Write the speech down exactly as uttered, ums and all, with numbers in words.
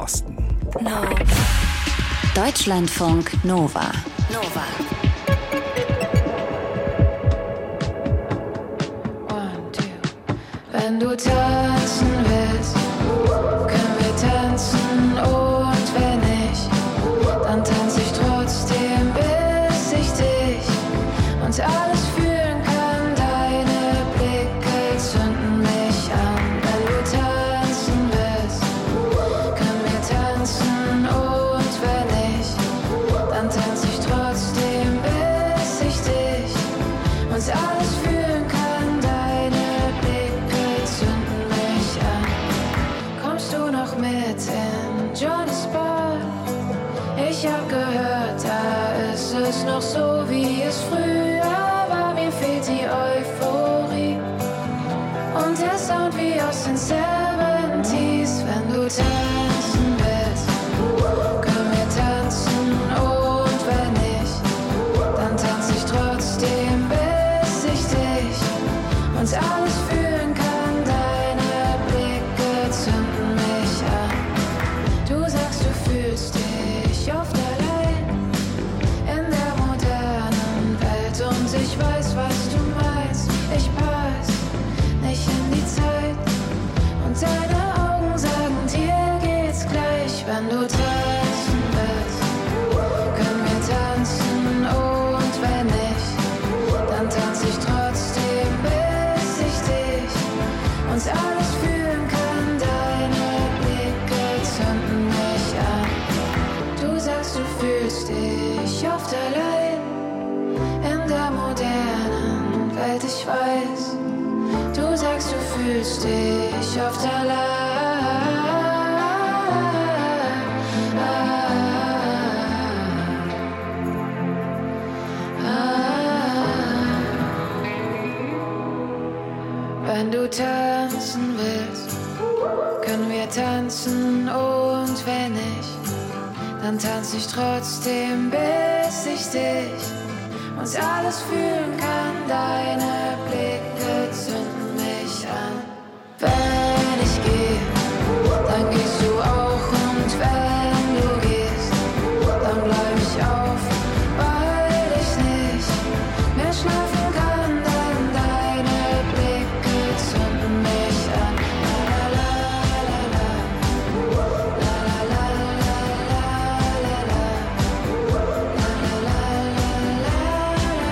Osten. No. Deutschlandfunk Nova. Nova. One, two. Wenn du tanzen willst, können wir tanzen, und wenn nicht, dann tanze ich trotzdem, bis ich dich und alles fühlen kann. Deine Blicke zünden mich an. Wenn du tanzen willst, können wir tanzen, und wenn nicht, dann tanze ich trotzdem, bis ich dich und alles fühlen kann. Deine Blicke zünden mich an. Kommst du noch mit in Johnny's Bar? Ich hab gehört, da ist es noch so, wie es früher war. Mir fehlt die Euphorie und der Sound wie aus den Seventies. Wenn du tanzen willst, können wir tanzen, und wenn nicht, dann tanze ich trotzdem, bis ich dich und alles fühlen kann. Deine Blicke zünden mich an. Du sagst, du fühlst dich oft allein in der modernen Welt, und ich weiß, was du meinst. Ich pass nicht in die Zeit, und deine Augen sagen, dir geht's gleich. Wenn du tanzen willst, können wir tanzen, und wenn nicht, dann tanze ich trotzdem, bis ich dich und alles fühlen kann. Deine Blicke zünden mich an. Du sagst, du fühlst dich oft allein in der modernen Welt, ich weiß. Du sagst, du fühlst dich oft allein. Wenn du tanzen willst, können wir tanzen, und wenn nicht, dann tanze ich trotzdem, bis ich dich und alles fühlen kann. Deine Blicke